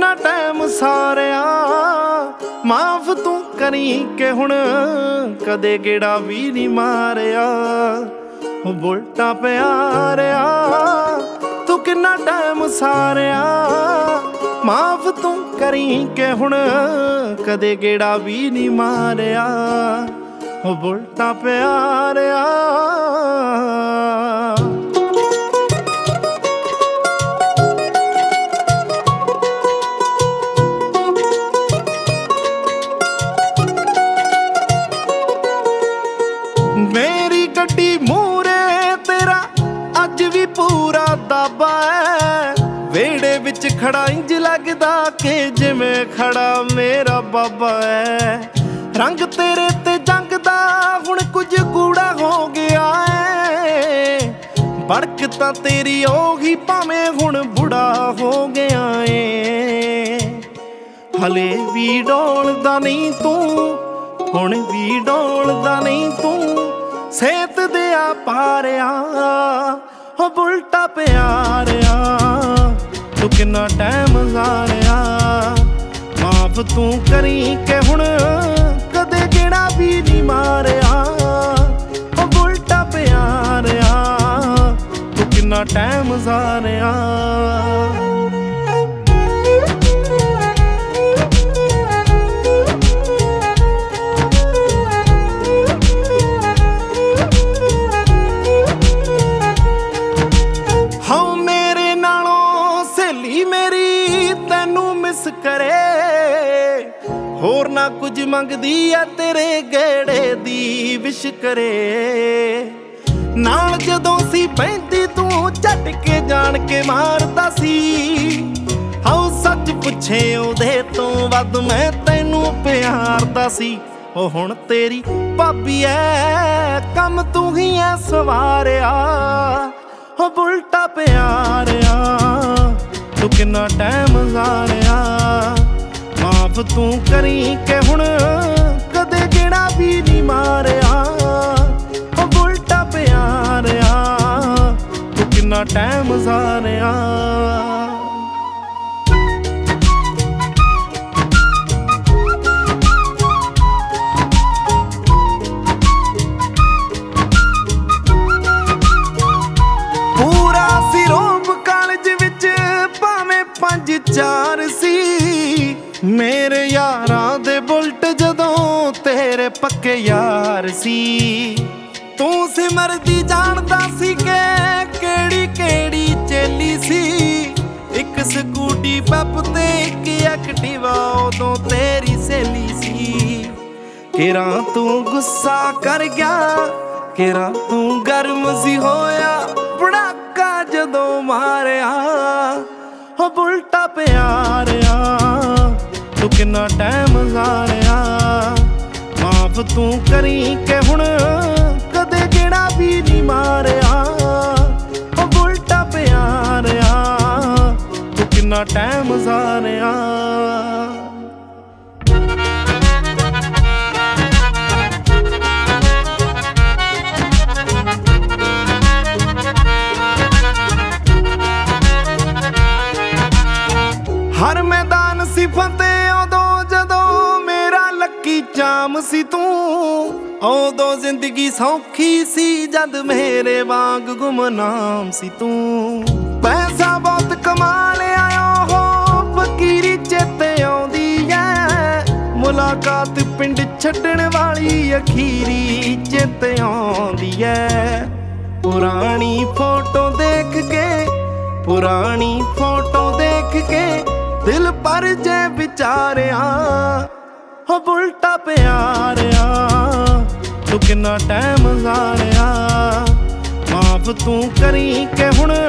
किन्ना टाइम सारिया माफ तू करी के हुण कदे गेड़ा भी नहीं मारिया बुलटा प्यारिया तू किन्ना टाइम सारिया माफ तू करी के हुण कदे गेड़ा भी नहीं मारिया बुलटा प्यारिया। मेरी गड्डी मूरे तेरा अज भी पूरा दाबा है वेड़े विच खड़ा इंज लगदा के जिवें खड़ा मेरा बाबा है। रंग तेरे ते जंग दा हुण कुछ कूड़ा हो गया है बड़क तां तेरी ओही भावें हुण बुढ़ा हो गया है। हले भी डोलदा नहीं तू हुण भी डोलदा नहीं तू सेहत दिया पारिया हो बुलटा प्यारिया तू किन्ना टाइम सारिया माफ तू करी के हुण कदे गेड़ा भी नहीं मारिया हो बुलटा प्यारिया तू किन्ना टाइम सारिया। करे होर ना कुछ मंगदी है तेरे गेड़े दी विश करे नाल जदों सी पैंदी तू झटके जान के मारदा सी हाउ सच पुछे ओदे तो वध मैं तैनू प्यारदा सी ओ हुण तेरी भाभी ऐ कम तू ही ऐ सवारिया हो बुलटा प्यारिया तू किन्ना टाइम सारिया माफ तू करी के हुण कदे गेड़ा भी नहीं मारिया हो बुलटा प्यारिया तू किन्ना टाइम सारिया। पूरा सिरोम कालज विच भावें 5-4 सी मेरे यारां दे बुलट जदों तेरे पक्के यार सी तू सिमरदी जानदा सी के केड़ी केड़ी चेली सी एक स्कूटी पैप ते एक एक्टिवा उदों तेरी सहेली सी। केरा तू गुस्सा कर गया केरा तू गर्म सी होया पड़ाका जदों मारिया हो बुलटा प्यारिया तू किन्ना टाइम सारिया माफ तू करी के हुण कदे गेड़ा भी नहीं मारिया हो बुलटा प्यारिया तू किन्ना टाइम सारिया। हर मैदान सी फतेह उदों जदों मेरा लक्की जाम सी तू उदों जिंदगी सौखी सी जद मेरे वांग गुमनाम सी तू। पैसा बहुत कमा लिया हो फकीरी चेते आउंदी है मुलाकात पिंड छड्डण वाली अखीरी चेते आउंदी है। पुरानी फोटो देख के पुरानी फोटो देख के दिल पर जे विचारिया हो बुलटा प्यारिया तू किन्ना टाइम सारिया माफ तू करी के हुण